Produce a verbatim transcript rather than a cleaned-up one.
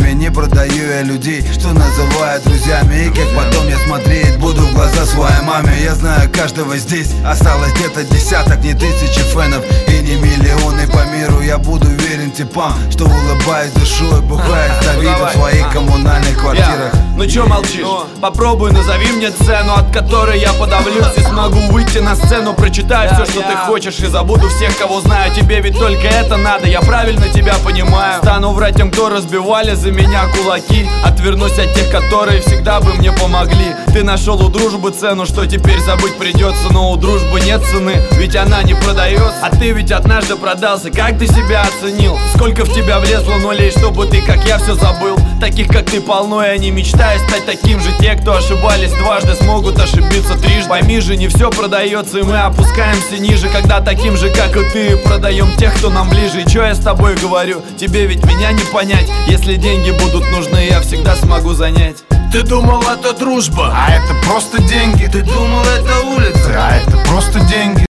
деньгами. Не продаю я людей, что называют друзьями. И как потом я смотреть буду в глаза своей маме. Я знаю каждого здесь, осталось где-то десяток, не тысячи фенов и не миллионы по миру. Я буду верен типам, что улыбаюсь душой, бухает за видом в своих коммунальных квартирах. Ну чё молчишь? Попробуй, назови мне цену, от которой я подавлюсь и смогу выйти на сцену. Прочитаю все, что ты хочешь, и забуду всех, кого знаю. Тебе ведь только это надо, я правильно тебя понимаю. Стану врать тем, кто разбивали за меня кулаки. Отвернусь от тех, которые всегда бы мне помогли. Ты нашел у дружбы цену, что теперь забыть придется. Но у дружбы нет цены, ведь она не продается. А ты ведь однажды продался, как ты себя оценил? Сколько в тебя влезло нулей, чтобы ты, как я, все забыл. Таких, как ты, полно, и они мечтают стать таким же. Те, кто ошибались дважды, смогут ошибиться трижды. Пойми же, не все продается, и мы опускаемся ниже, когда таким же, как и ты, продаем тех, кто нам ближе. И чё я с тобой говорю? Тебе ведь меня не понять. Если деньги будут нужны, я всегда смогу занять. Ты думал, это дружба, а это просто деньги. Ты думал, это улица, а это просто деньги.